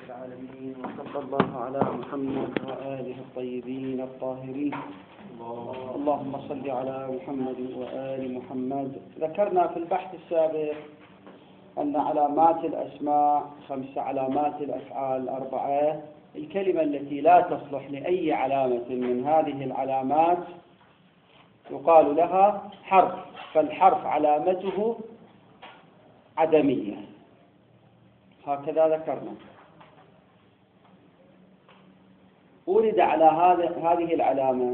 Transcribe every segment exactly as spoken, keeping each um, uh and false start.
العالمين، وصلى الله على محمد وآله الطيبين الطاهرين. اللهم صل على محمد وآل محمد. ذكرنا في البحث السابق أن علامات الأسماء خمس، علامات الأفعال أربعة. الكلمة التي لا تصلح لأي علامة من هذه العلامات يقال لها حرف، فالحرف علامته عدمية، هكذا ذكرنا. ولد على هذه العلامة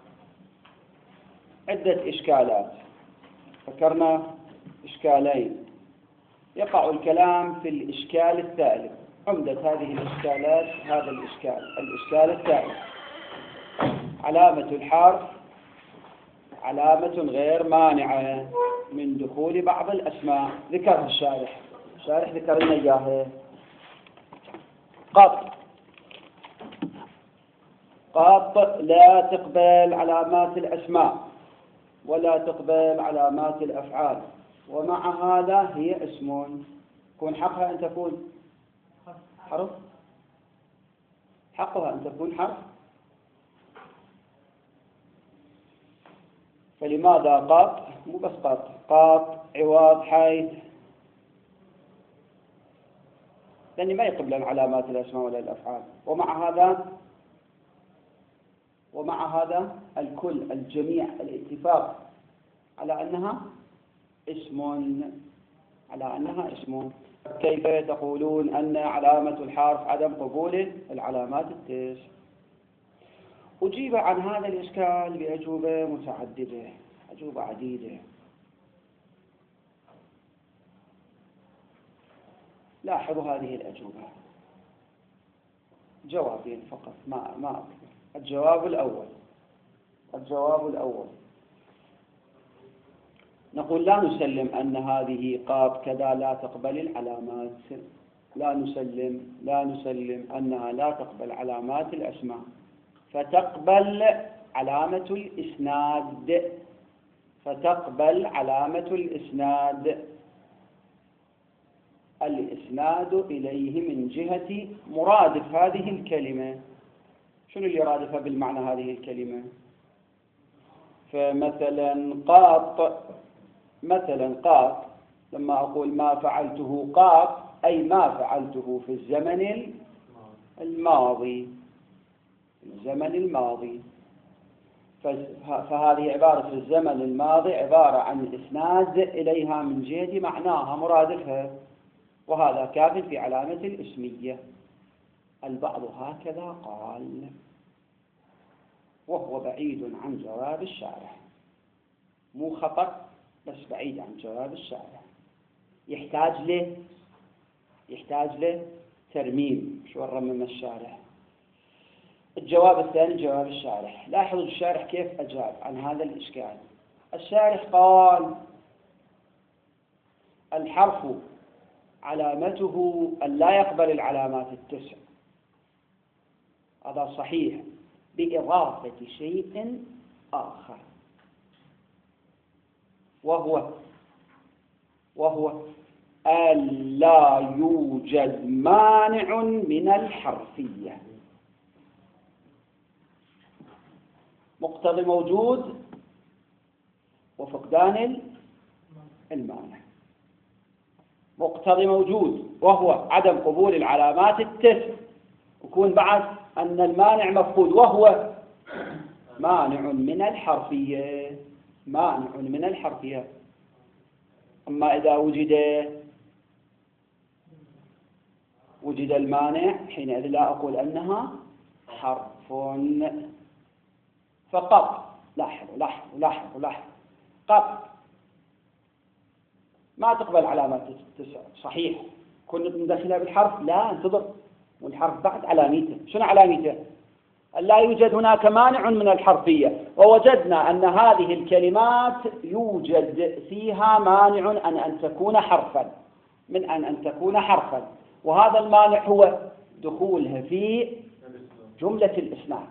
عدة إشكالات، ذكرنا إشكالين. يقع الكلام في الإشكال الثالث. عمدة هذه الإشكالات هذا الإشكال الإشكال الثالث: علامة الحرف علامة غير مانعة من دخول بعض الأسماء. ذكرها الشارح الشارح ذكر لنا إياها. قط قط لا تقبل علامات الأسماء ولا تقبل علامات الأفعال، ومع هذا هي اسم. يكون حقها أن تكون حرف، حقها أن تكون حرف. فلماذا قط؟ مو بس قط، قط عوض حيث، لأن ما يقبلن علامات الأسماء ولا الأفعال. ومع هذا ومع هذا الكل الجميع الاتفاق على أنها اسم على أنها اسم. كيف تقولون أن علامة الحرف عدم قبول العلامات التسع؟ أجيب عن هذا الإشكال بأجوبة متعددة، أجوبة عديدة. لاحظوا هذه الأجوبة، جوابين فقط، ما ما أكثر. الجواب الأول الجواب الأول نقول لا نسلم أن هذه قاف كذا لا تقبل العلامات. لا نسلم لا نسلم أنها لا تقبل علامات الأسماء، فتقبل علامة الإسناد فتقبل علامة الإسناد الإسناد إليه من جهة مرادف هذه الكلمة. شنو اللي رادفها بالمعنى هذه الكلمة؟ فمثلا قاط مثلا قاط لما أقول ما فعلته قاط، أي ما فعلته في الزمن الماضي الزمن الماضي فهذه عبارة الزمن الماضي عبارة عن الإسناد إليها من جهة معناها مرادفها، وهذا كاف في علامة الاسمية. البعض هكذا قال، وهو بعيد عن جواب الشارح. مو خطأ بس بعيد عن جواب الشارح، يحتاج له يحتاج له ترميم. شو الرمم الشارح؟ الجواب الثاني جواب الشارح. لاحظوا الشارح كيف أجاب عن هذا الإشكال. الشارح قال الحرف علامته أن لا يقبل العلامات التسع، هذا صحيح، بإضافة شيء آخر، وهو وهو ألا يوجد مانع من الحرفية. مقتضي موجود وفقدان المانع. مقتضي موجود وهو عدم قبول العلامات التسع، يكون بعد أن المانع مفقود، وهو مانع من الحرفية مانع من الحرفية. أما إذا وجد وجد المانع حينئذ لا أقول أنها حرف فقط. لاحظوا لاحظوا لاحظوا لاحظوا قط ما تقبل علامات التسع، صحيح. كنت ندخلها بالحرف، لا انتظر، والحرف بعد علامته. شنو علامته؟ لا يوجد هناك مانع من الحرفية، ووجدنا أن هذه الكلمات يوجد فيها مانع أن أن تكون حرفا من أن أن تكون حرفا، وهذا المانع هو دخولها في جملة الإسناد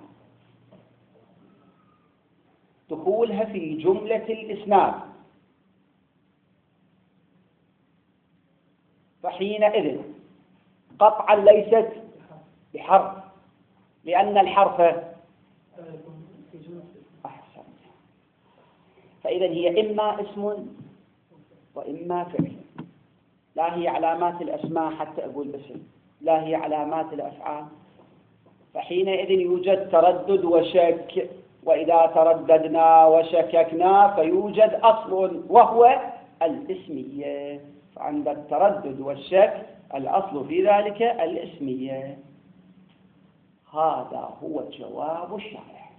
دخولها في جملة الإسناد فحينئذ قطعا ليست بحرف، لأن الحرف أحسن. فإذا هي إما اسم وإما فعل، لا هي علامات الأسماء حتى أقول اسم، لا هي علامات الأفعال. فحينئذ يوجد تردد وشك، وإذا ترددنا وشككنا فيوجد أصل وهو الاسمية. فعند التردد والشك الأصل في ذلك الاسمية. هذا هو جواب الشارح.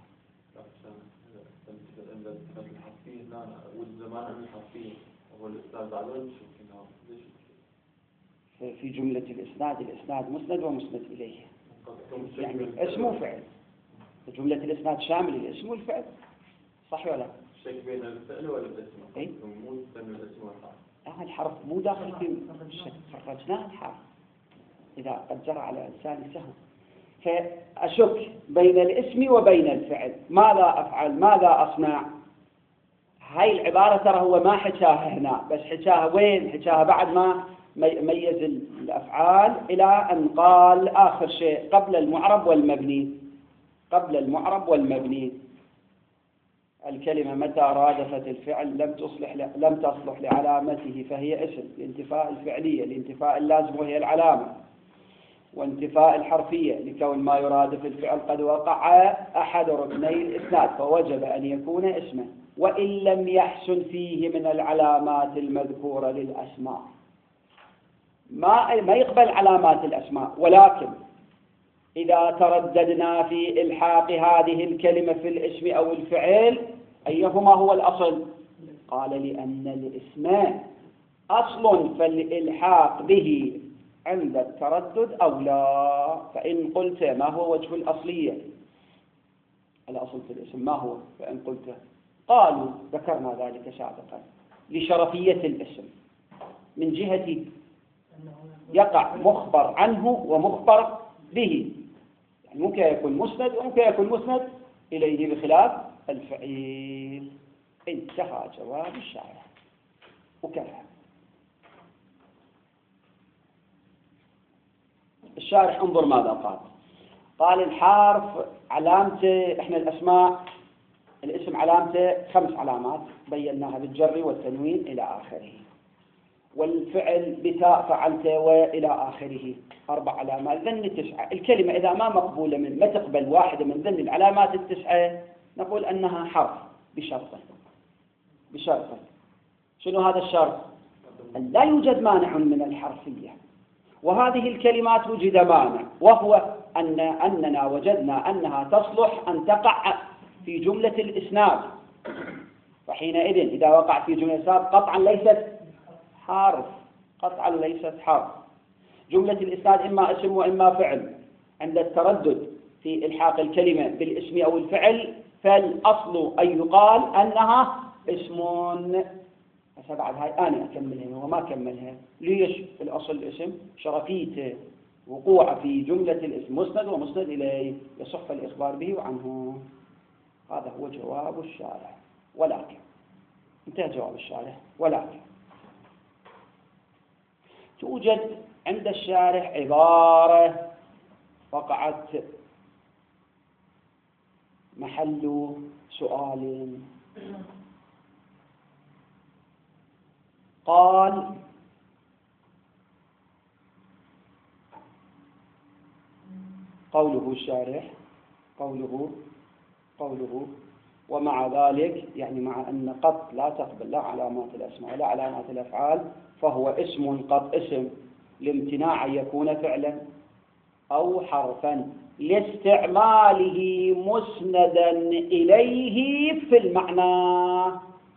في جملة الإسناد، الإسناد مسند ومسند إليه، يعني اسم وفعل. جملة الإسناد شامل الاسم والفعل، صح ولا لا؟ الشك بين الفعل والاسم. اي مو بين الاسم والفعل. لا، الحرف مو داخل في الشك، خرجناه الحرف إذا قد جرى على لساني سهو. فأشك بين الاسم وبين الفعل، ماذا أفعل ماذا أصنع؟ هاي العبارة ترى هو ما حكاها هنا، بس حكاها وين؟ حكاها بعد ما ميز الأفعال إلى أن قال آخر شيء قبل المعرب والمبني. قبل المعرب والمبني الكلمة متى رادفت الفعل لم تصلح لم تصلح لعلامته فهي اسم، لانتفاء الفعلية، لانتفاء اللازم وهي العلامة، وانتفاء الحرفية لكون ما يرادف الفعل قد وقع أحد ركني الإسناد فوجب أن يكون اسمه، وإن لم يحسن فيه من العلامات المذكورة للأسماء. ما ما يقبل علامات الأسماء، ولكن إذا ترددنا في إلحاق هذه الكلمة في الاسم أو الفعل أيهما هو الأصل؟ قال لأن الاسم أصل، فالإلحاق به عند التردد أولى. فإن قلت ما هو وجه الأصلية؟ الأصل في الاسم ما هو؟ فإن قلت قالوا ذكرنا ذلك سابقا لشرفية الاسم من جهة يقع مخبر عنه ومخبر به، يعني ممكن يكون مسند وممكن يكون مسند إليه بخلاف الفعيل. انتهى جواب الشارح. وكذا الشارح انظر ماذا قال. قال الحرف علامته، احنا الأسماء الاسم علامته خمس علامات بيناها بالجر والتنوين إلى آخره، والفعل بتاء فعلته وإلى آخره أربع علامات، ذن تسعة. الكلمة إذا ما مقبولة من ما تقبل واحدة من ذن العلامات التسعة نقول أنها حرف بشرط. بشرط شنو هذا الشرط؟ أن لا يوجد مانع من الحرفية، وهذه الكلمات وجد مانع، وهو أن أننا وجدنا أنها تصلح أن تقع في جملة الإسناد، فحينئذ إذا وقع في جملة الإسناد قطعا ليست حرف، قطعا ليست حرف. جملة الإسناد إما اسم وإما فعل. عند التردد في إلحاق الكلمة بالاسم أو الفعل فالأصل أن يقال أنها اسم. هسه بعد هاي أنا أكملها وما أكملها. ليش؟ الأصل الاسم شرفيته وقوع في جملة الاسم مسند ومسند إليه يصح الإخبار به وعنه. هذا هو جواب الشارح. ولكن انتهى جواب الشارح. ولكن توجد عند الشارح عبارة وقعت محل سؤال. قال قوله الشارح قوله قوله ومع ذلك، يعني مع أن قط لا تقبل لا علامات الأسماء ولا علامات الأفعال فهو اسم قط اسم لامتناع أن يكون فعلا أو حرفا لاستعماله مسندا إليه في المعنى.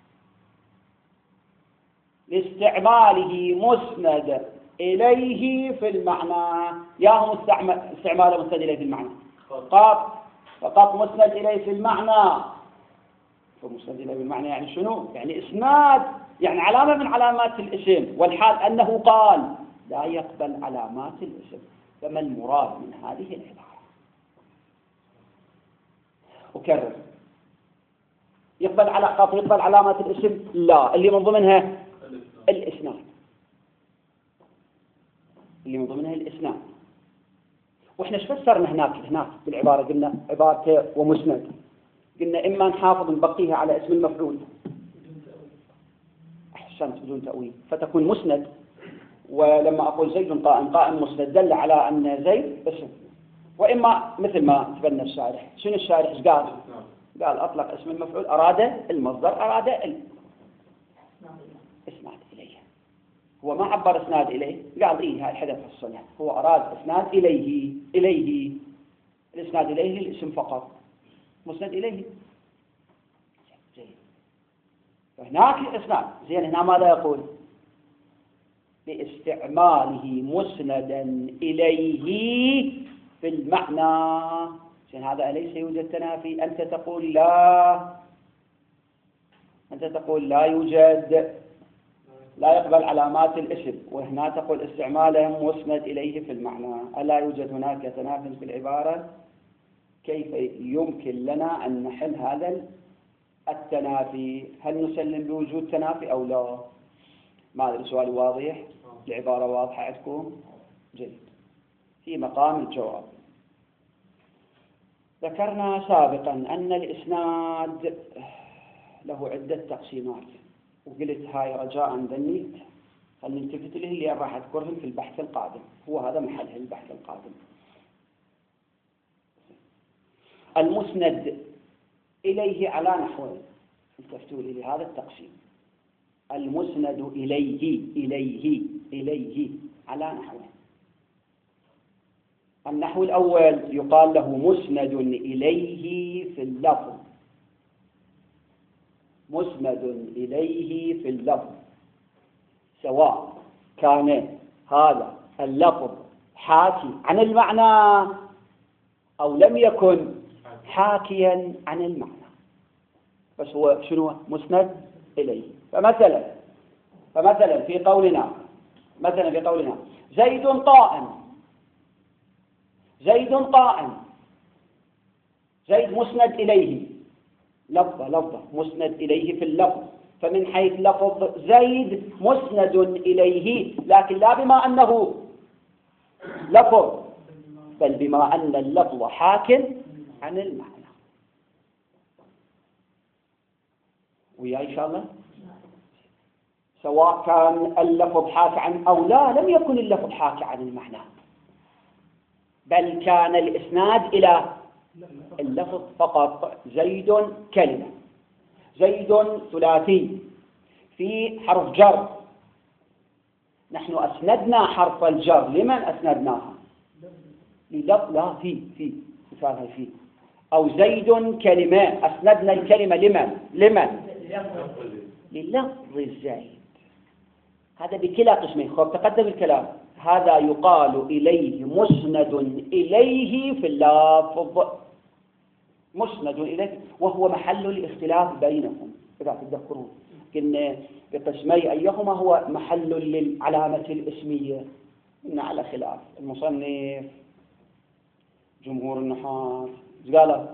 لاستعماله مسند إليه في المعنى. ياهم استعمال مسند إليه في المعنى قط، فقط مسند إليه في المعنى. فمسند إليه في المعنى يعني شنو؟ يعني إسناد، يعني علامة من علامات الاسم، والحال أنه قال لا يقبل علامات الاسم. فما المراد من هذه العبارة؟ أكرر، يقبل على خاطر يقبل علامات الاسم؟ لا، اللي من ضمنها الإسناد، اللي من ضمنها الإسناد. وإحنا ايش فسرنا هناك هناك بالعبارة؟ قلنا عبارته ومسند، قلنا إما نحافظ نبقيها على اسم المفعول أحسنت بدون تأويل فتكون مسند، ولما أقول زيد قائم قائم مسند دل على أن زيد اسم، وإما مثل ما تبنى الشارح. شنو الشارح ايش قال؟ قال أطلق اسم المفعول أراد المصدر أراد ال إسناد إليه، هو ما عبر إسناد إليه، قال إيه هاي حدث في الصنع، هو أراد إسناد إليه إليه الإسناد إليه الاسم فقط مسند إليه. زين فهناك إسناد زين هنا ماذا يقول؟ باستعماله مسندا إليه في المعنى. زين هذا أليس يوجد تنافي؟ أنت تقول لا، أنت تقول لا يوجد، لا يقبل علامات الاسم، وهنا تقول استعماله مسند إليه في المعنى. ألا يوجد هناك تنافي في العبارة؟ كيف يمكن لنا أن نحل هذا التنافي؟ هل نسلم بوجود تنافي أو لا؟ ما أدري سؤالي واضح؟ العبارة واضحة عندكم؟ جيد. في مقام الجواب ذكرنا سابقا أن الإسناد له عدة تقسيمات، وقلت هاي رجاء ذنيت خلينا نلتفت له اللي راح أذكرهم في البحث القادم، هو هذا محله البحث القادم. المسند إليه على نحوين، التفتوا إلى هذا التقسيم. المسند إليه إليه إليه على نحوين. النحو الأول يقال له مسند إليه في اللفظ، مسند إليه في اللفظ، سواء كان هذا اللفظ حاكي عن المعنى أو لم يكن حاكيا عن المعنى، بس هو شنو؟ مسند إليه. فمثلا فمثلا في قولنا مثلا في قولنا زيد قائم، زيد قائم، زيد مسند إليه لفظة لفظة مسند إليه في اللفظ، فمن حيث لفظ زيد مسند إليه، لكن لا بما أنه لفظ، بل بما أن اللفظ حاكم عن المعنى. ويا إن شاء الله سواء كان اللفظ حاكي عن أو لا، لم يكن اللفظ حاكي عن المعنى، بل كان الإسناد إلى اللفظ فقط. زيد كلمة، زيد ثلاثي في حرف جر، نحن أسندنا حرف الجر، لمن أسندناها؟ للفظ، لا في في مثالها في. أو زيد كلمة، أسندنا الكلمة لمن؟ لمن؟ للفظ الزيد. هذا بكلا قسمين. خب تقدم الكلام، هذا يقال إليه مسند إليه في اللفظ، مسند إليه، وهو محل الاختلاف بينهم إذا تذكرون. قلنا بقسمي أيهما هو محل للعلامة الاسمية، إن على خلاف. المصنف جمهور النحاة قالوا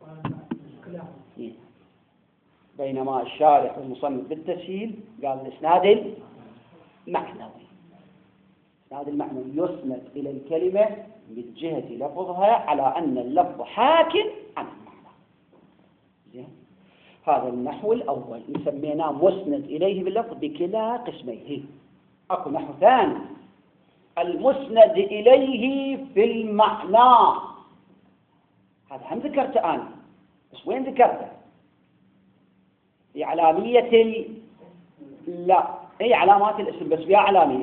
بينما الشارح والمصنف بالتسهيل قال الإسناد المعنوي. الإسناد المعنوي يسند إلى الكلمة من جهة لفظها على أن اللفظ حاكم عن المعنى. زين، هذا النحو الأول سميناه مسند إليه باللفظ بكلا قسميه. أكو نحو ثاني المسند إليه في المعنى، هذا هم ذكرته أنا، بس وين ذكرته؟ في علامية ال... لا هي علامات الاسم بس بها علامية،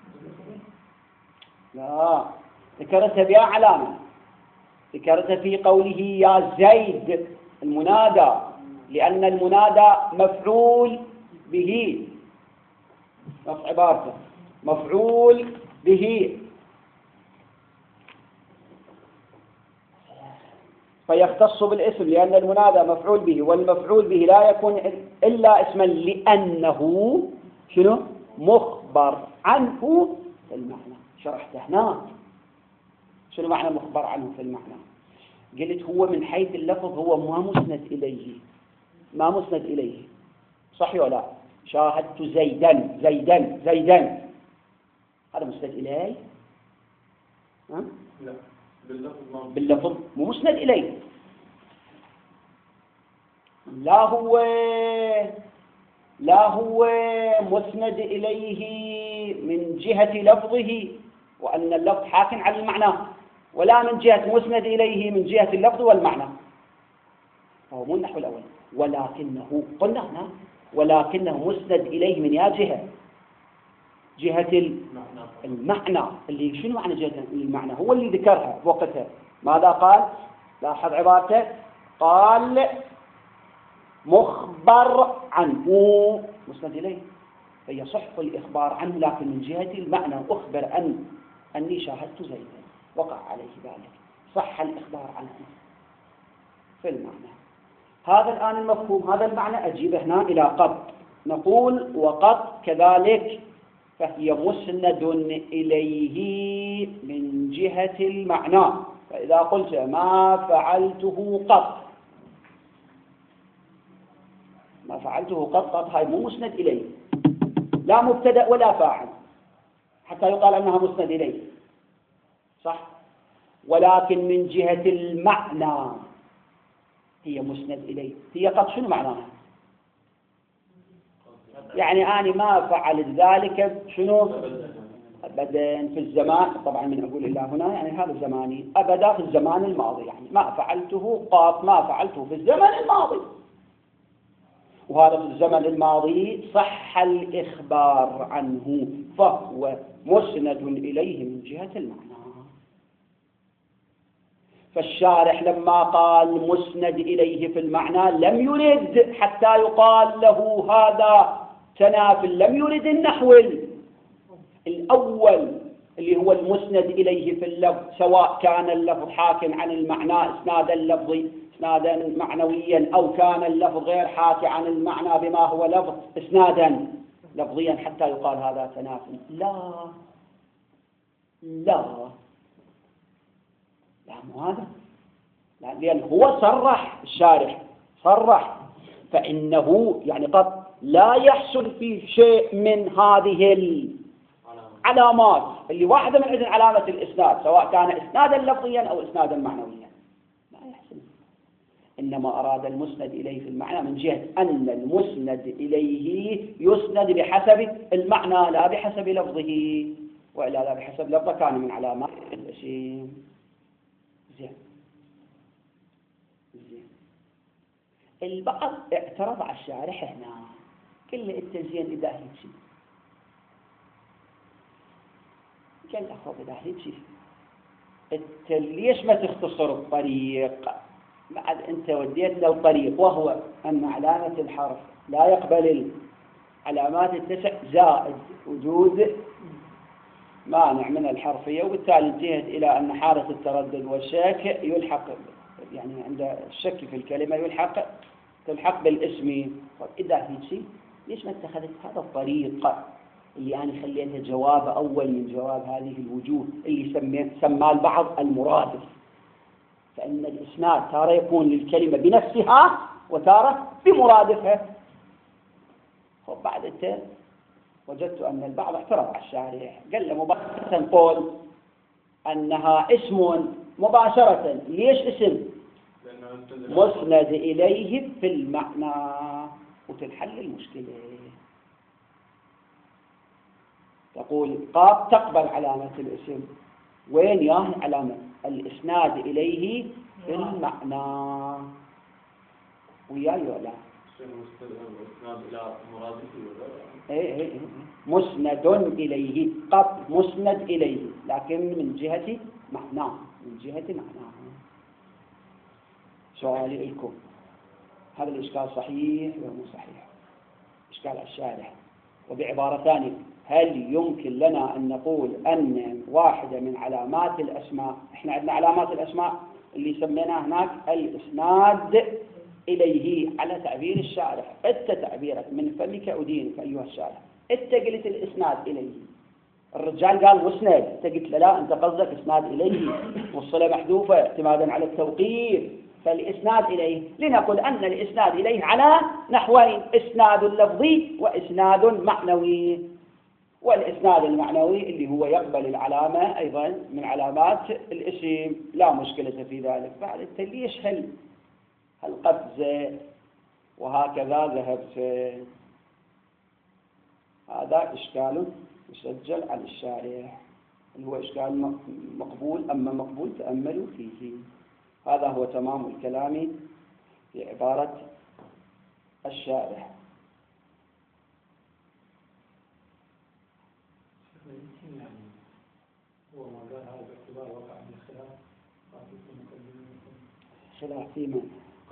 لا ذكرتها بها علامة، ذكرتها في قوله يا زيد المنادى، لأن المنادى مفعول به، نص عبارته مفعول به، فيختص بالاسم لأن المنادى مفعول به، والمفعول به لا يكون إلا اسما لأنه شنو؟ مخبر عنه في المعنى. شرحت هنا شنو معنى مخبر عنه في المعنى؟ قلت هو من حيث اللفظ هو ما مسند إليه، ما مسند إليه، صح ولا لا؟ شاهدت زيدا زيدا زيدا، هذا مسند إليه؟ ها؟ لا باللفظ باللفظ مو مسند إليه. لا هو لا هو مسند إليه من جهة لفظه وأن اللفظ حاكم على المعنى، ولا من جهة مسند إليه من جهة اللفظ والمعنى، فهو مو النحو الأول. ولكنه قلنا هنا ولكنه مسند إليه من يا جهة جهة المعنى. اللي شنو معنى جهة المعنى؟ هو اللي ذكرها وقتها. ماذا قال؟ لاحظ عبارته، قال مخبر عنه مسند إليه، فيصح الإخبار عنه لكن من جهة المعنى. أخبر أن أني شاهدت زيدا وقع عليه ذلك، صح الإخبار عنه في المعنى. هذا الآن المفهوم، هذا المعنى أجيب هنا إلى قد. نقول وقد كذلك فهي مسند إليه من جهة المعنى. فإذا قلت ما فعلته قط، ما فعلته قط قط هاي مو مسند إليه، لا مبتدأ ولا فاعل حتى يقال أنها مسند إليه، صح؟ ولكن من جهة المعنى هي مسند إليه. هي قط شنو معناها؟ يعني أنا ما فعلت ذلك شنو؟ أبدا في الزمان، طبعا من أقول إلى هنا يعني هذا زماني، أبدا في الزمان الماضي، يعني ما فعلته قط، ما فعلته في الزمن الماضي، وهذا في الزمن الماضي صح الإخبار عنه، فهو مسند إليه من جهة المعنى. فالشارح لما قال مسند إليه في المعنى لم يرد حتى يقال له هذا تنافل، لم يرد النحو الأول اللي هو المسند إليه في اللفظ، سواء كان اللفظ حاكم عن المعنى إسنادا لفظي إسنادا معنويا، أو كان اللفظ غير حاكي عن المعنى بما هو لفظ إسنادا لفظيا حتى يقال هذا تنافل. لا لا لا مو هذا، لا، لأن هو صرح الشارح صرح، فإنه يعني قد لا يحصل في شيء من هذه العلامات اللي واحدة من عدن علامة الإسناد، سواء كان إسنادا لفظيا أو إسنادا معنويا، لا يحصل. إنما أراد المسند إليه في المعنى من جهة أن المسند إليه يسند بحسب المعنى لا بحسب لفظه، وإلا لا بحسب لفظه كان من علامات الاسم. زين زين. البعض اعترض على الشارح هنا، كل التنزين إذا هيك شيء، قال أخوة إذا هيك شيء انت ليش ما تختصر الطريق؟ بعد أنت وديت له الطريق، وهو أن علامة الحرف لا يقبل العلامات التسع زائد وجود مانع من الحرفية، وبالتالي انتهت إلى أن حالة التردد والشك يلحق، يعني عند الشك في الكلمة يلحق تلحق بالاسم. إذا هيك شيء ليش ما اتخذت هذا الطريق اللي أنا خليتها جواب أول من جواب هذه الوجوه اللي سمى سماه البعض المرادف؟ فإن الإسناد تارة يكون للكلمة بنفسها وتارة بمرادفها. وبعد ذلك وجدت أن البعض اعترض على الشارح، قال له مباشرة نقول أنها اسم مباشرة. ليش اسم؟ مسند إليه في المعنى وتنحل المشكلة. تقول قاب تقبل علامة الاسم، وين ياه علامة الإسناد إليه في المعنى وياي ولا ايه ايه مسند إليه، قد مسند إليه لكن من جهة معنى، من جهة معنى. سؤالي لكم، هذا الإشكال صحيح ولا مو صحيح؟ إشكال الشارح. وبعبارة ثانية، هل يمكن لنا أن نقول أن واحدة من علامات الأسماء، إحنا عندنا علامات الأسماء اللي سميناها هناك الإسناد إليه على تعبير الشارح، أنت تعبيرك من فمك أدينك أيها الشارح، أنت قلت الإسناد إليه، الرجال قال مسند، أنت قلت لا أنت قصدك إسناد إليه والصلة محذوفة اعتمادا على التوقيف، فالإسناد إليه لنقول أن الإسناد إليه على نحوين، إسناد لفظي وإسناد معنوي. والإسناد المعنوي اللي هو يقبل العلامة أيضا من علامات الاسم، لا مشكلة في ذلك. بعد التليش هل هل قفزة وهكذا ذهبت، هذا إشكال يسجل على الشارح، اللي هو إشكال مقبول. أما مقبول تأملوا فيه. هذا هو تمام الكلام في عبارة الشارح. هو ما قال هذا باعتبار وقع من الخلاف خلاف في من؟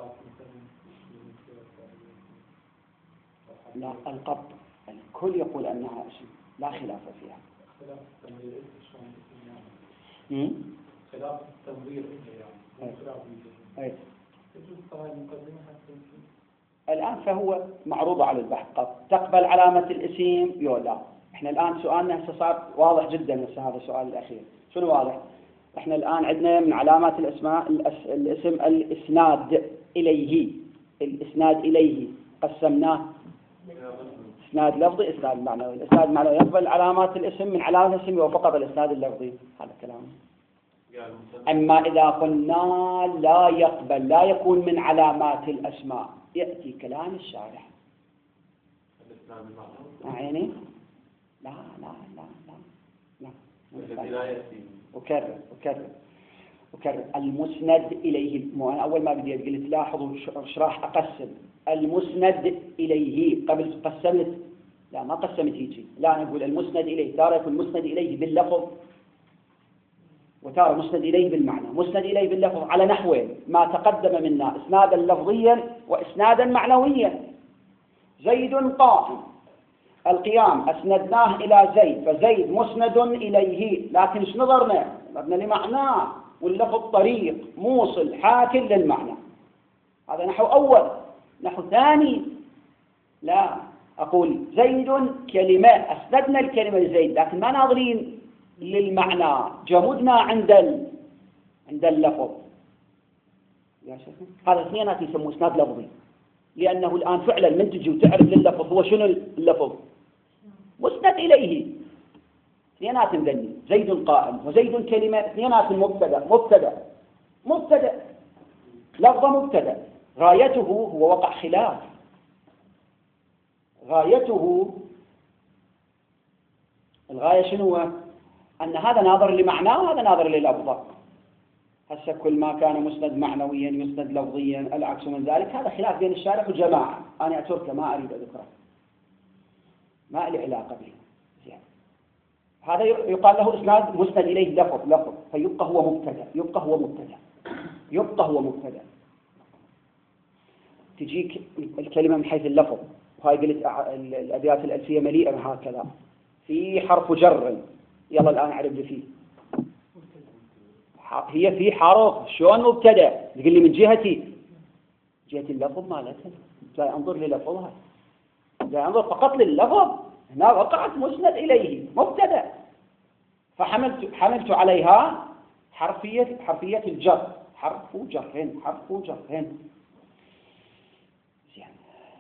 لا، القبض الكل يقول أنها اسم لا خلاف فيها. خلاف التنظير يعني خلاف التنظير يعني خلاف أي. تجوز طبعا المقدمة حتى الآن فهو معروض على البحث، قد تقبل علامة الاسم يو لا. احنا الآن سؤالنا هسه صار واضح جدا. هسه هذا السؤال الأخير شنو واضح؟ احنا الآن عندنا من علامات الاسماء الأس... الاسم الإسناد إليه. الإسناد إليه قسمناه إسناد لفظي إسناد معنوي. الإسناد المعنوي يقبل علامات الاسم، من علامات الاسم وفقط الإسناد اللفظي. هذا كلام. أما إذا قلنا لا يقبل، لا يكون من علامات الأسماء، يأتي كلام الشارح. عيني لا لا لا لا لا لا يأتي. أكرر أكرر أكرر المسند إليه. أنا أول ما بديت قلت لاحظوا ايش راح أقسم. المسند إليه قبل قسمت، لا ما قسمت هيجي، لا أنا أقول المسند إليه. ترى يكون مسند إليه باللفظ وترى مسند إليه بالمعنى. مسند إليه باللفظ على نحوين ما تقدم منا، إسنادا لفظيا وإسنادا معنويا. زيد قائم، القيام أسندناه إلى زيد، فزيد مسند إليه، لكن ايش نظرنا؟ نظرنا لمعناه، واللفظ طريق موصل حاكم للمعنى. هذا نحو أول. نحو ثاني لا، أقول زيد كلمة، أسندنا الكلمة لزيد لكن ما ناظرين للمعنى، جمدنا عند ال... عند اللفظ. يا شيخ هذا اثنينات يسموه اسناد لفظي، لأنه الآن فعلا من تجي وتعرف لللفظ هو شنو اللفظ مسند إليه. اثنينات مدني، زيد قائم وزيد كلمة، اثنينات مبتدأ مبتدأ مبتدأ لفظ مبتدأ. غايته هو وقع خلاف، غايته الغاية شنو هو؟ أن هذا ناظر لمعناه وهذا ناظر لللفظ. هسه كل ما كان مسند معنويا يسند لفظيا، العكس من ذلك. هذا خلاف بين الشارح وجماعة، أنا أتركه ما أريد أذكره، ما لي علاقة به. هذا يقال له إسناد مسند إليه لفظ لفظ، فيبقى هو مبتدأ، يبقى هو مبتدأ يبقى هو مبتدأ. تجيك الكلمة من حيث اللفظ، وهاي قلت الأبيات الألفية مليئة هكذا، في حرف جر. يلا الآن أعرف لي فيه. هي في حرف شلون مبتدأ؟ تقول لي من جهتي جهة اللفظ مالتها، لا أنظر للفظها، لا أنظر فقط لللفظ. هنا وقعت مسند إليه مبتدأ، فحملت حملت عليها حرفية حرفية الجر، حرف جرين حرف جرين. زين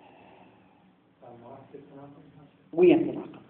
وين تناقض؟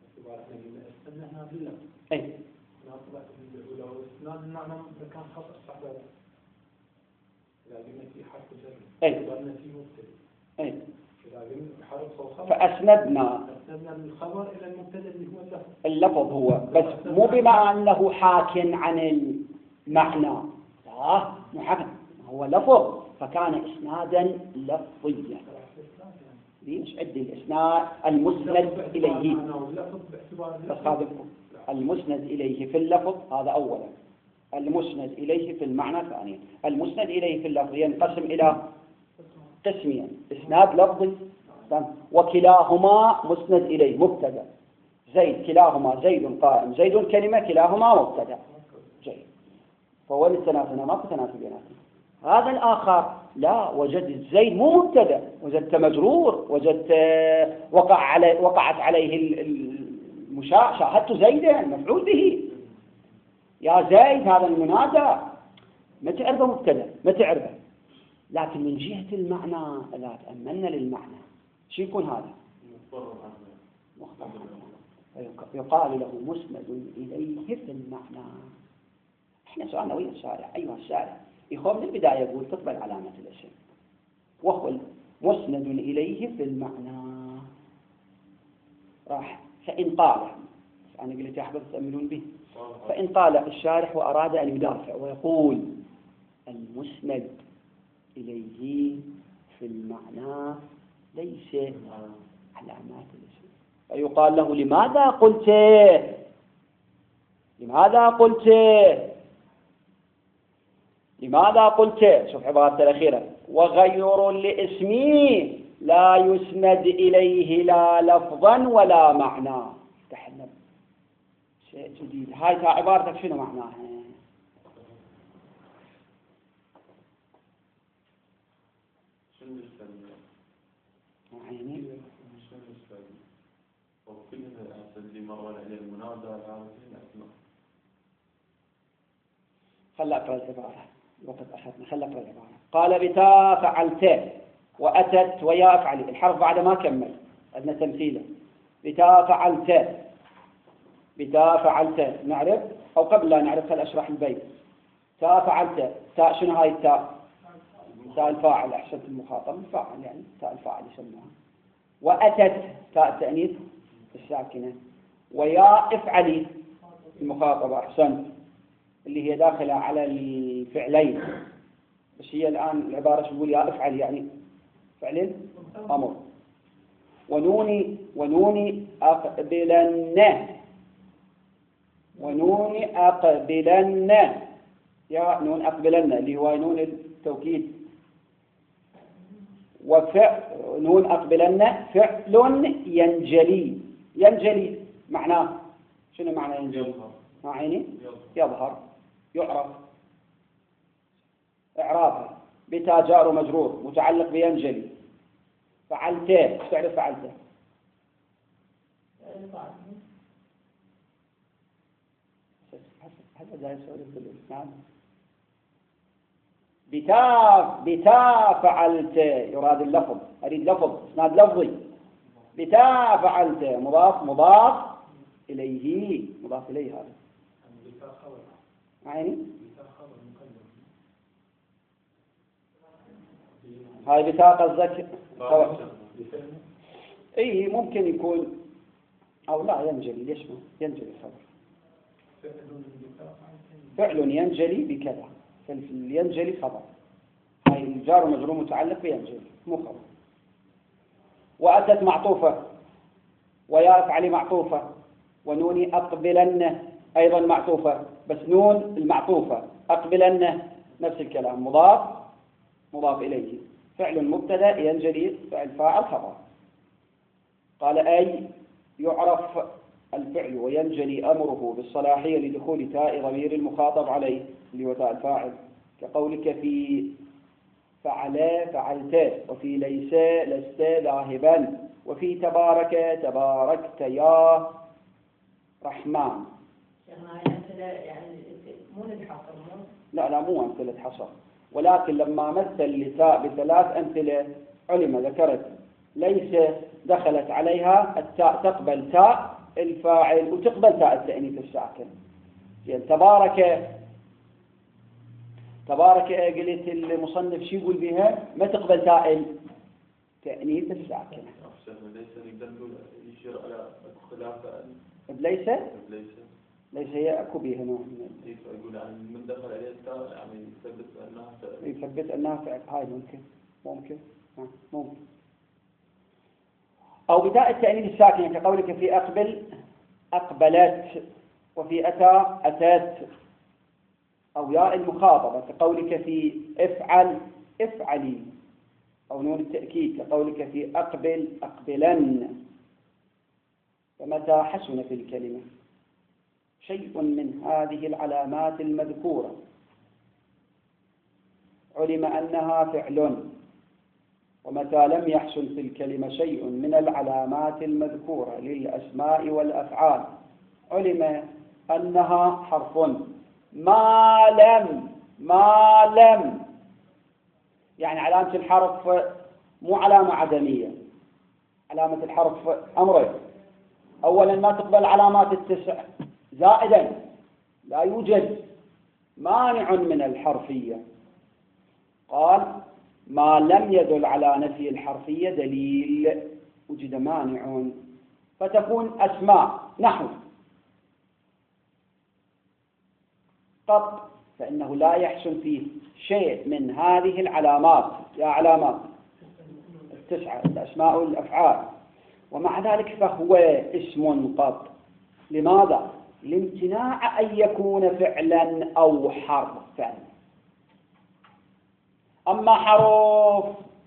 أي ولو اسناد المعنى كان خطأ صح ولا لا؟ إذا قلنا في حرف جر أي قلنا في مبتدأ، أي إذا قلنا حرف أو خبر فأسندنا أسندنا من الخبر إلى المبتدأ اللي هو اللفظ. اللفظ هو بس مو بما أنه حاك عن المعنى، لا مو حاك، هو لفظ فكان إسنادا لفظيا. ليش عد الإسناد المسند إليه بس هذا المسند إليه في اللفظ، هذا أولا. المسند إليه في المعنى ثانيا. المسند إليه في اللفظ ينقسم إلى قسمين، إسناد لفظي وكلاهما مسند إليه مبتدأ. زيد كلاهما زيد قائم زيد كلمة كلاهما مبتدأ. جيد، فوين التناسب؟ ما في تناسب بيناتهم. هذا الآخر لا، وجدت زيد مو مبتدأ، وجدت مجرور، وجدت وقع علي وقعت عليه المشاة، شاهدت زيدا مفعول به. يا زيد هذا المنادى ما تعرفه مبتدأ ما تعرفه، لكن من جهة المعنى إذا تأملنا للمعنى شو يكون هذا؟ مخبر عنه. يقال له مسند إليه في المعنى. احنا سؤالنا ويا الشارع أيها الشارع يخوف من البداية يقول تقبل علامة الاسم وهو مسند إليه في المعنى. راح فإن قال، أنا قلت يا أحباب تأملون به، فإن قال الشارح وأراد أن يدافع ويقول المسند إليه في المعنى ليس علامات الاسم، فيقال له لماذا قلت لماذا قلت لماذا قلت شوف عبارة الأخيرة وغير لاسمي لا يسند إليه لا لفظا ولا معنى. تحلم شيء جديد. هاي عبارتك شنو معناها؟ شنو الفن؟ يعني شنو الفن؟ وكلنا اللي مرة عليه المنادى العارفين أسماء. خل أقرأ العبارة وقت أخذنا. خل أقرأ العبارة. قال بتا فعلت وأتت ويا أفعل، الحرف بعد ما كمل عندنا تمثيله. بتا فعلت بتا فعلت نعرف أو قبل لا نعرف خل أشرح البيت. تا فعلت، تاء شنو هاي التاء؟ تاء الفاعل. أحسنت المخاطب الفاعل يعني تاء الفاعل يسموها. وأتت تاء التأنيث الساكنة. ويا افعلي المخاطبة. أحسنت اللي هي داخلة على الفعلين، بس هي الآن العبارة تقول يا افعل يعني فعل أمر. ونوني ونوني أقبلن ونوني أقبلن يا نون أقبلن اللي هو نون التوكيد. وفعل نون أقبلن فعل ينجلي. ينجلي معناه شنو معنى ينجلي؟ ما عيني يظهر يعرف إعرابها. بتا جار مجرور متعلق بينجلي. فعلته ايش تعرف فعلته؟ هذا جاي يسوي بالإسناد. بتا بتا فعلت يراد اللفظ، أريد لفظ إسناد لفظي. بتا فعلت مضاف مضاف إليه مضاف إليه. هذا عيني هاي بتا قصدك اي ممكن يكون او لا ينجلي. ليش ما ينجلي الخبر؟ فعل ينجلي بكذا. ينجلي خبر. هاي الجار والمجرور متعلق بينجلي مو خبر. وأتت معطوفة ويا افعلي معطوفة. ونوني أقبلن أيضا معطوفة، بس نون المعطوفة أقبلن نفس الكلام مضاف مضاف إليه. فعل مبتدا ينجلي فعل فاعل خبر. قال أي يعرف الفعل وينجلي أمره بالصلاحية لدخول تاء ضمير المخاطب عليه اللي هو تاء الفاعل، كقولك في فعل فعلت، وفي ليس لست ذاهبا، وفي تبارك تباركت يا رحمن. يعني مو للحصر. لا لا مو أمثلة حصر، ولكن لما مثل لتاء بثلاث أمثلة علم ذكرت ليس دخلت عليها التاء تقبل تاء الفاعل وتقبل تاء التأنيث الساكن. يعني تبارك تبارك قلت المصنف شو يقول بها؟ ما تقبل تاء التأنيث الساكن. ليس نقدر نقول يشير على اختلاف ليس ليس ليس هي أكو بها نوع من يقول عن من دخل عليه التاء يعني يثبت أنها فعل. يثبت أنها فعل. هاي ممكن ممكن ممكن. أو بتاء التأنيث الساكن كقولك في أقبل أقبلت، وفي أتى أتت. أو ياء المخاطبة كقولك في افعل افعلي. أو نون التأكيد كقولك في أقبل أقبلن. فمتى حسن في الكلمة شيء من هذه العلامات المذكورة علم أنها فعل، ومتى لم يحسن في الكلمة شيء من العلامات المذكورة للأسماء والأفعال علم أنها حرف. ما لم ما لم يعني علامة الحرف مو علامة عدمية، علامة الحرف أمرين. أولا ما تقبل علامات التسع، زائدا لا يوجد مانع من الحرفية. قال ما لم يدل على نفي الحرفية دليل، وجد مانع، فتكون أسماء نحو قط، فإنه لا يحسن فيه شيء من هذه العلامات، يا علامات التسعة الأسماء والأفعال، ومع ذلك فهو اسم قط. لماذا؟ لامتناع أن يكون فعلا أو حرفا. أما حروف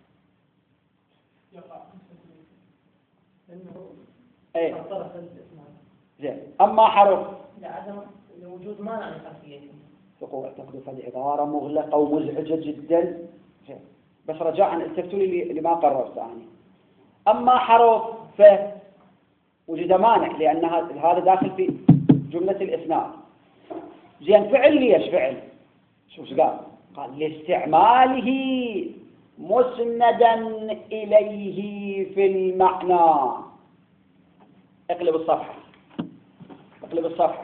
ايه زين، أما حرف لعدم لوجود مانع من الحرفية. تقول اعتقد هذه عبارة مغلقة ومزعجة جدا. زين، بس رجاء التفتوا لي لما قررت عني. أما حرف ف وجد مانع لأن هذا داخل في جملة الإسناد. زين، فعل ليش فعل؟ شو قال؟ قال لاستعماله مسندا إليه في المعنى. اقلب الصفحة، اقلب الصفحة.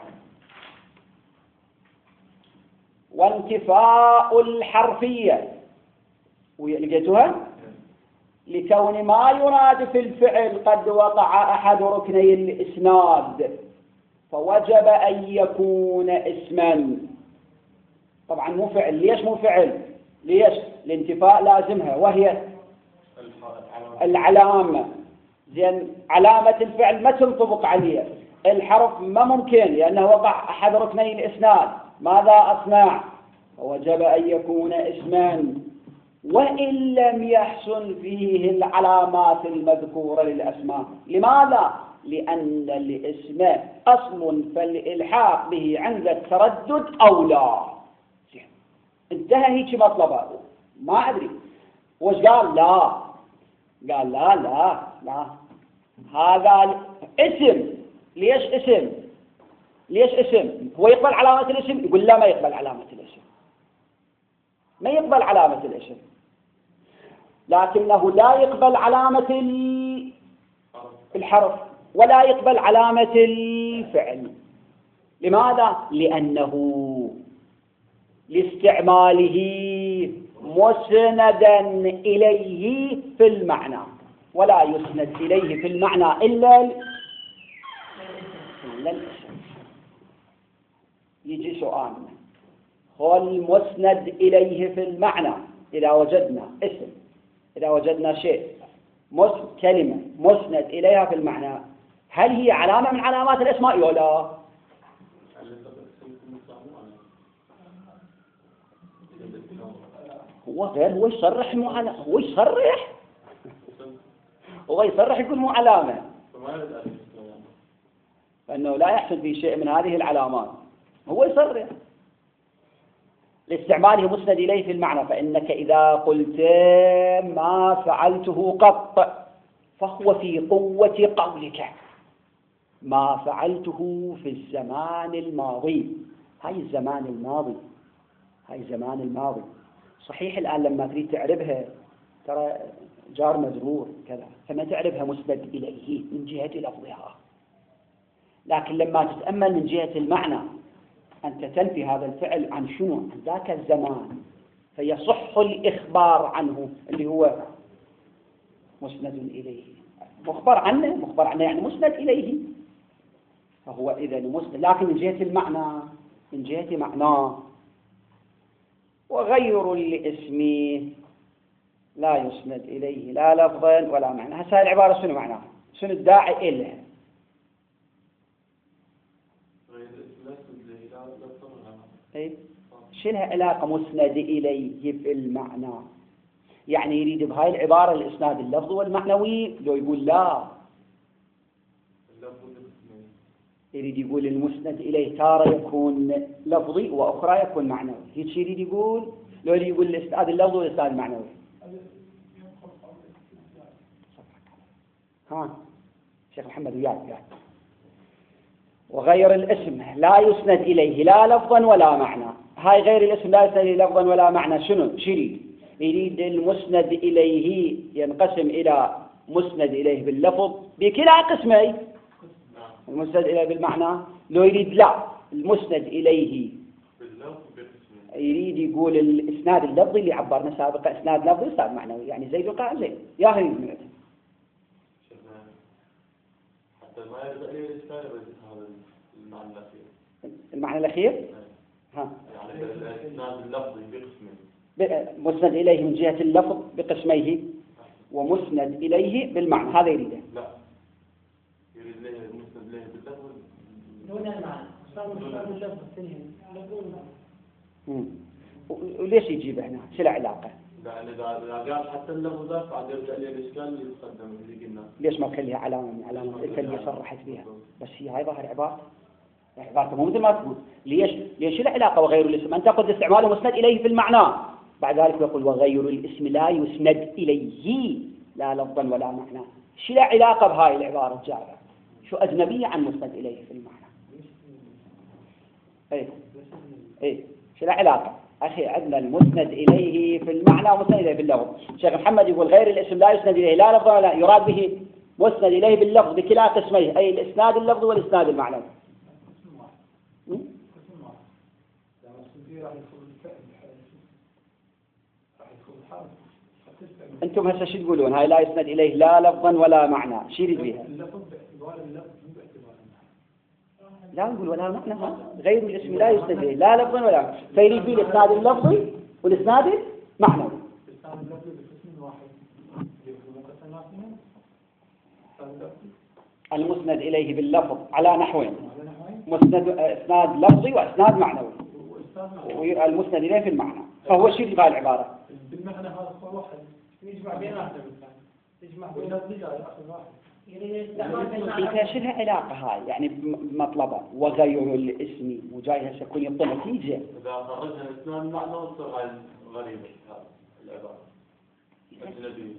وانتفاء الحرفية، ولقيتوها؟ لكون ما يراد في الفعل قد وقع أحد ركني الإسناد فوجب أن يكون اسما. طبعا مو فعل. ليش مو فعل؟ ليش؟ الانتفاء لازمها وهي العلامة. زين، علامة الفعل ما تنطبق عليه، الحرف ما ممكن لأنه وقع أحد ركني الإسناد. ماذا أصنع؟ فوجب أن يكون اسما، وإن لم يحسن فيه العلامات المذكورة للأسماء. لماذا؟ لأن الاسم أصل، فالإلحاق به عند التردد أولى. انتهى هيك مطلبه. ما أدري وش قال. لا قال لا لا لا هذا اسم. ليش اسم؟ ليش اسم؟ هو يقبل علامة الاسم؟ يقول لا، ما يقبل علامة الاسم، ما يقبل علامة الاسم، لكنه لا يقبل علامة الحرف ولا يقبل علامة الفعل. لماذا؟ لأنه لاستعماله مسندا إليه في المعنى، ولا يسند إليه في المعنى إلا إلا الاسم. يجي سؤال، هو المسند إليه في المعنى إذا وجدنا اسم، إذا وجدنا شيء مس كلمة مسند إليها في المعنى، هل هي علامة من علامات الأسماء ولا؟ هو غير، هو يصرح مو علامة، هو يصرح هو يصرح يقول مو علامة، فإنه لا يحصل في شيء من هذه العلامات. هو يصرح لاستعماله مسند إليه في المعنى. فإنك إذا قلت ما فعلته قط فهو في قوة قولك ما فعلته في الزمان الماضي. هاي الزمان الماضي، هاي الزمان الماضي صحيح. الآن لما تريد تعربها ترى جار مجرور كذا، فما تعربها مسند إليه من جهة لفظها، لكن لما تتأمل من جهة المعنى أنت تنفي هذا الفعل عن شنو؟ عن ذاك الزمان، فيصح الإخبار عنه اللي هو مسند إليه. مخبر عنه، مخبر عنه يعني مسند إليه، فهو إذا مسند، لكن من جهة المعنى، من جهة معناه. وغير الاسم لا يسند إليه لا لفظا ولا معنى. هسه العبارة شنو معناها؟ شنو الداعي إلها؟ اي شنها علاقة مسند إليه في المعنى؟ يعني يريد بهاي العبارة الإسناد اللفظي والمعنوي لو يقول لا، يريد يقول المسند إليه تارة يكون لفظي وأخرى يكون معنوي. هيك يريد يقول، لو يريد يقول الإسناد اللفظي والإسناد المعنوي. ها شيخ محمد وياك وياك. وغير الاسم لا يسند إليه لا لفظا ولا معنى. هاي غير الاسم لا يسند إليه لفظا ولا معنى شنو؟ شريد يريد المسند إليه ينقسم إلى مسند إليه باللفظ بكلا قسمي المسند إليه بالمعنى لو يريد لا المسند إليه باللفظ بقسمه. يريد يقول الإسناد اللفظي اللي عبرنا سابقا إسناد لفظي إسناد معنوي، يعني زيد قال زيد يا هي من شفنا حتى ما يرد عليه الإشكال بس هذا المعنى الأخير. المعنى الأخير ها يعني الإسناد اللفظي بقسمه. مسند إليه من جهة اللفظ بقسميه ومسند إليه بالمعنى هذا يريده. لا يريد له مسند له باللفظ دون المعنى. صار مشترك اللفظ فيهم. مم. وليش يجيب هنا؟ شو العلاقة؟ لأن إذا قال حتى اللفظ ذاك بعد يرجع لي الإشكال اللي يتقدم اللي قلنا. ليش ما كان لها علامة من علامات اللي صرحت بها؟ بس هي هاي ظاهر عبارة عبارته مو مثل ما تقول. ليش؟ ليش شو العلاقة وغير الاسم؟ أنت قلت استعماله مسند إليه في المعنى، بعد ذلك يقول وغير الاسم لا يسند إليه لا لفظا ولا معنى. شو له علاقة بهاي العبارة الجارة؟ شو أجنبية عن مسند إليه في المعنى؟ إيه إيه شو له علاقة؟ أخي عندنا المسند إليه في المعنى ومسند إليه باللفظ. شيخ محمد يقول غير الاسم لا يسند إليه لا لفظا ولا يراد به مسند إليه باللفظ بكلا قسميه، أي الإسناد اللفظي والإسناد المعنوي. أنتم هسه شو تقولون؟ هاي لا يسند إليه لا لفظا ولا معنى، شو يريد بها؟ لا نقول ولا معنى، غير الاسم لا يسند إليه لا لفظا ولا معنى، فيريد به الإسناد اللفظي والإسناد المعنوي. المسند إليه باللفظ على نحوين، مسند إسناد لفظي وإسناد معنوي، والمسند إليه في المعنى. فهو شيء في العبارة بالمعنى هذا هو واحد يجمع بيناتهم يجمع بين إذا شنها علاقة هاي يعني مطلبة وغير الاسم وجاي هسه كل يعطي نتيجة. إذا خرجنا الإسناد المعنى وصار غريبة هذا العبارة أجنبي.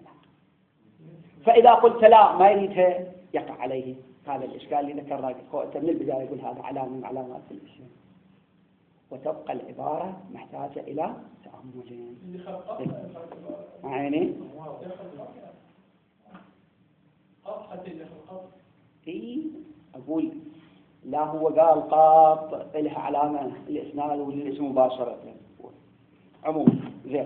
فإذا قلت لا ما يريدها يقع عليه هذا الإشكال اللي ذكرناه من البداية، يقول هذا علامة من علامات الاسم، وتبقى العبارة محتاجة إلى تأمل. عيني إيه أقول لا هو قال قاط لها علامة الإسناد والاسم مباشرة عموما زين.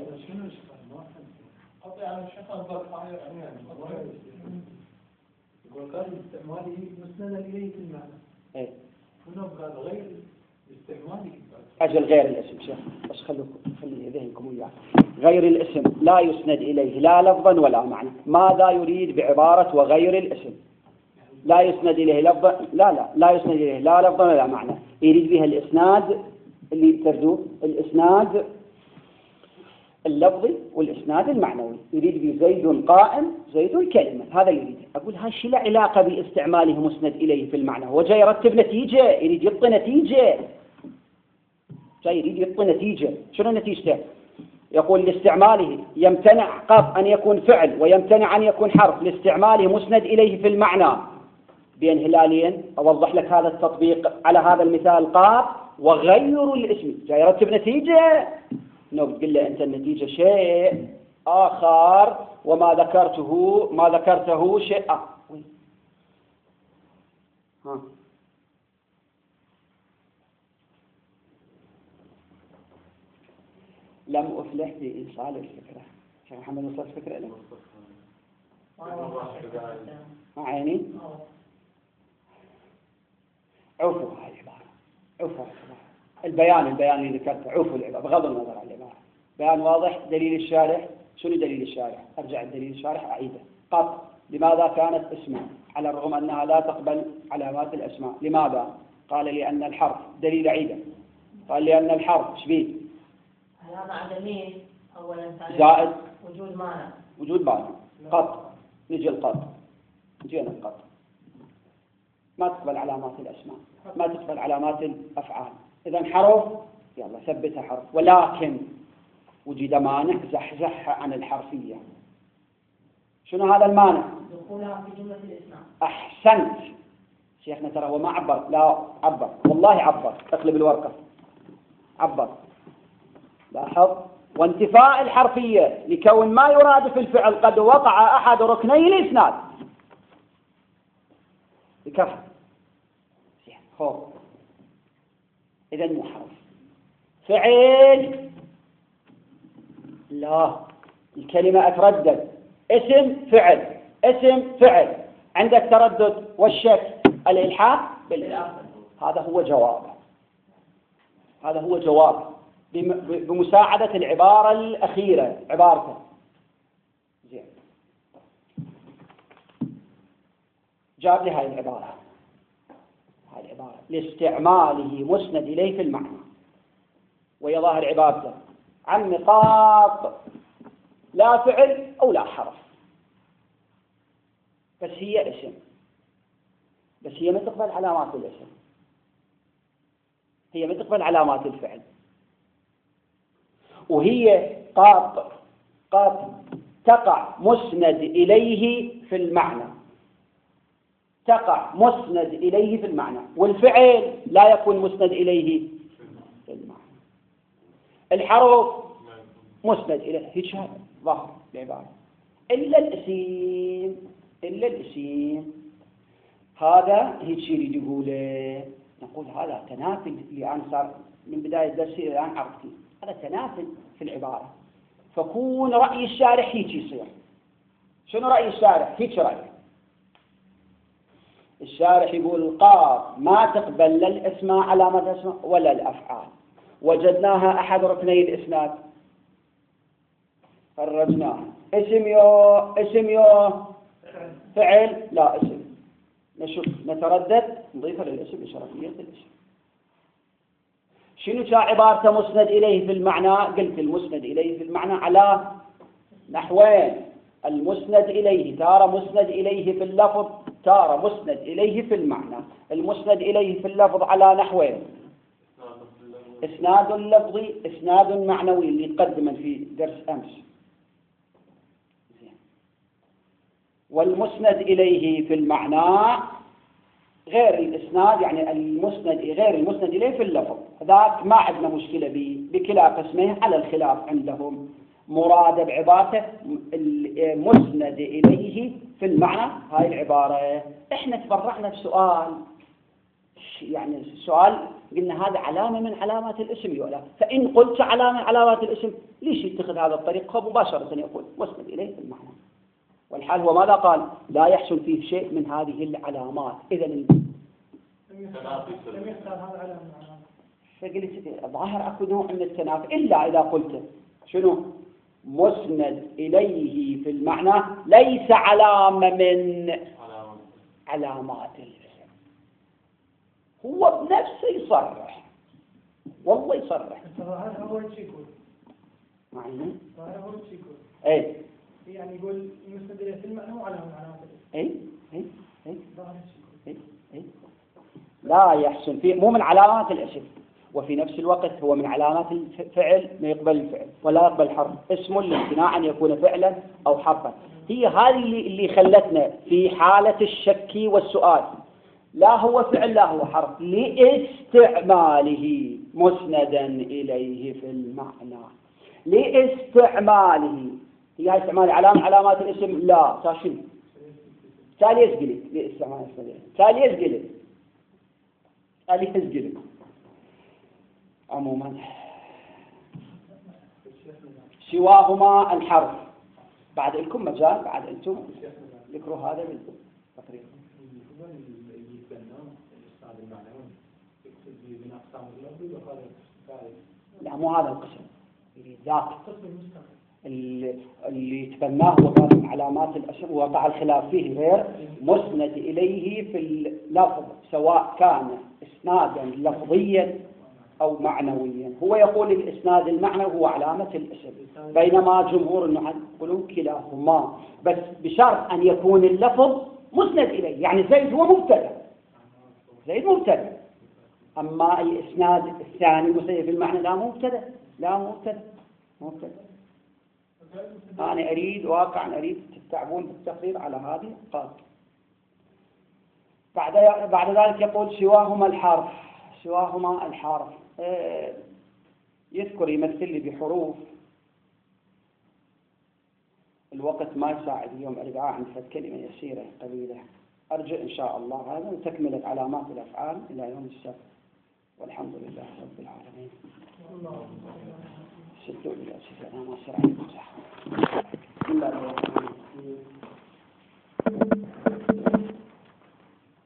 يقول قال استعماله مسندا إليه في المعنى. إيه. هنا قال غير استعماله. أجل غير الاسم شيخ بس خلوكم خلي ذهنكم وياه. غير الاسم لا يسند إليه لا لفظا ولا معنى. ماذا يريد بعبارة وغير الاسم؟ لا يسند إليه لفظا لا لا لا يسند إليه لا لفظا ولا معنى، يريد بها الإسناد اللي تردوه الإسناد اللفظي والإسناد المعنوي، يريد به زيد قائم زيد كلمة، هذا يريد. أقول هاي شو له علاقة باستعماله مسند إليه في المعنى؟ هو جاي يرتب نتيجة، يريد يعطي نتيجة، جاي يريد يعطي نتيجة. شنو نتيجته؟ يقول لاستعماله يمتنع قط أن يكون فعل ويمتنع أن يكون حرف، لاستعماله مسند إليه في المعنى بين هلالين. أوضح لك هذا التطبيق على هذا المثال قاط وغير الاسم، جاي يرتب نتيجة. نو بتقول له أنت النتيجة شيء آخر وما ذكرته ما ذكرته شيء آخر. ها لم أفلح في إيصال الفكرة. شيخ محمد وصل الفكرة لك؟ ما عيني عفوا هاي العبارة عفوا البيان البيان اللي ذكرته عفوا العبارة بغض النظر عن العبارة بيان واضح. دليل الشارح شنو دليل الشارح؟ أرجع الدليل الشارح أعيده. قط لماذا كانت اسما على الرغم أنها لا تقبل علامات الأسماء؟ لماذا؟ قال لأن الحرف دليل عيده. قال لأن الحرف شبيه علامة عدمية أولا زائد وجود معنى وجود معنى. قط نجي القط جينا القط ما تقبل علامات الأسماء ما تقبل علامات الأفعال. إذا حرف يلا ثبتها حرف، ولكن وجد مانع زحزح عن الحرفية. شنو هذا المانع؟ دخولها في جملة الإسماء. أحسنت شيخنا، ترى هو ما عبر، لا عبر والله عبر. اقلب الورقة عبر لاحظ. وانتفاء الحرفية لكون ما يراد في الفعل قد وقع أحد ركني الإسناد بكفر. خوف. إذا مو حرف. فعل لا، الكلمة أتردد، اسم فعل، اسم فعل، عندك تردد والشك، الإلحاق بالآخر. هذا هو جوابه، هذا هو جواب بمساعدة العبارة الأخيرة عبارته. زين، جاب لي هاي العبارة، هاي العبارة لاستعماله مسند إليه في المعنى، وهي ظاهر عبارته عن نقاط لا فعل أو لا حرف، بس هي اسم، بس هي ما تقبل علامات الاسم، هي ما تقبل علامات الفعل، وهي قاط قاط تقع مسند إليه في المعنى، تقع مسند إليه في المعنى، والفعل لا يكون مسند إليه في المعنى. الحرف مسند إليه، هيك ظهر العبارة، إلا الاسم، إلا الاسم هذا هيك يريد يقوله. نقول هذا تنافي اللي أنا صار من بداية درسي الآن عرفتي، هذا تنافي في العبارة، فكون رأي الشارح هيك يصير. شنو رأي الشارح؟ هيك رأي الشارح يقول القاف ما تقبل لا الاسماء علامة الاسماء ولا الأفعال، وجدناها أحد ركني الإسناد، خرجناها اسم يو اسم يو فعل لا اسم، نشوف نتردد نضيفها للاسم لشرفية الاسم. شنو كان عبارته مسند إليه في المعنى؟ قلت المسند إليه في المعنى على نحوين، المسند إليه تارة مسند إليه في اللفظ، تارة مسند إليه في المعنى. المسند إليه في اللفظ على نحوين، إسناد لفظي، إسناد معنوي اللي قدما في درس أمس، والمسند إليه في المعنى غير الإسناد، يعني المسند غير المسند إليه في اللفظ، ذاك ما عندنا مشكلة به بكلا قسمين على الخلاف عندهم. مراد بعبارته المسند إليه في المعنى هاي العبارة. إحنا تبرعنا بسؤال، يعني سؤال قلنا هذا علامة من علامات الاسم ولا، فإن قلت علامة من علامات الاسم ليش يتخذ هذا الطريق؟ هو مباشرة يقول مسند إليه في المعنى، والحال هو ماذا قال؟ لا يحصل فيه شيء من هذه العلامات. إذا لم يختار هذا علامة. فقلت ظاهر أكو نوع من التنافي، إلا إذا قلت شنو مسند إليه في المعنى ليس علامة من علامات الاسم. هو بنفسه يصرح، والله يصرح. هذا هو الشيء يقول. معنى هذا هو الشيء يقول. إيه. يعني يقول مسند إليه في المعنى مو علامة من علامات الاسم. إيه إيه إيه. هذا الشيء يقول. إيه إيه. لا يحسن فيه، مو من علامات الاسم، وفي نفس الوقت هو من علامات الفعل ما يقبل الفعل ولا يقبل حرف، اسم لامتناع أن يكون فعلا أو حرفا. هي هذه اللي, اللي خلتنا في حالة الشك والسؤال، لا هو فعل لا هو حرف، لاستعماله مسندا إليه في المعنى، لاستعماله. هي هاي استعمال علامة علامات الاسم؟ لا. تاشن تالي يسجلك لاستعمال الاسم، تالي يسجلك تالي يسجلك. عموما سواهما الحرف. بعد لكم مجال، بعد أنتم ذكروا هذا بالتقرير. لا مو هذا القسم، ذاك اللي تبناه وقال من علامات الاسم ووقع الخلاف فيه غير مسند إليه في اللفظ، سواء كان إسنادا لفظيا أو معنويا. هو يقول الإسناد المعنوي هو علامة الاسم، بينما جمهور النحاة يقولون كلاهما، بس بشرط أن يكون اللفظ مسند إليه. يعني زيد هو مبتدأ، زيد مبتدأ، أما الإسناد الثاني مسند في المعنى لا مبتدأ، لا مبتدأ مبتدأ. أنا أريد واقعا أريد تتعبون بالتقرير على هذه قال. بعد بعد ذلك يقول سواهما الحرف، سواهما الحرف. اه يذكر يمثل لي بحروف، الوقت ما يساعد اليوم أرجع عن فد كلمة يسيرة قليلة. أرجع إن شاء الله هذا لتكملة علامات الأفعال إلى يوم السبت، والحمد لله رب العالمين. شدوا إلى سيدنا ناصر عليكم.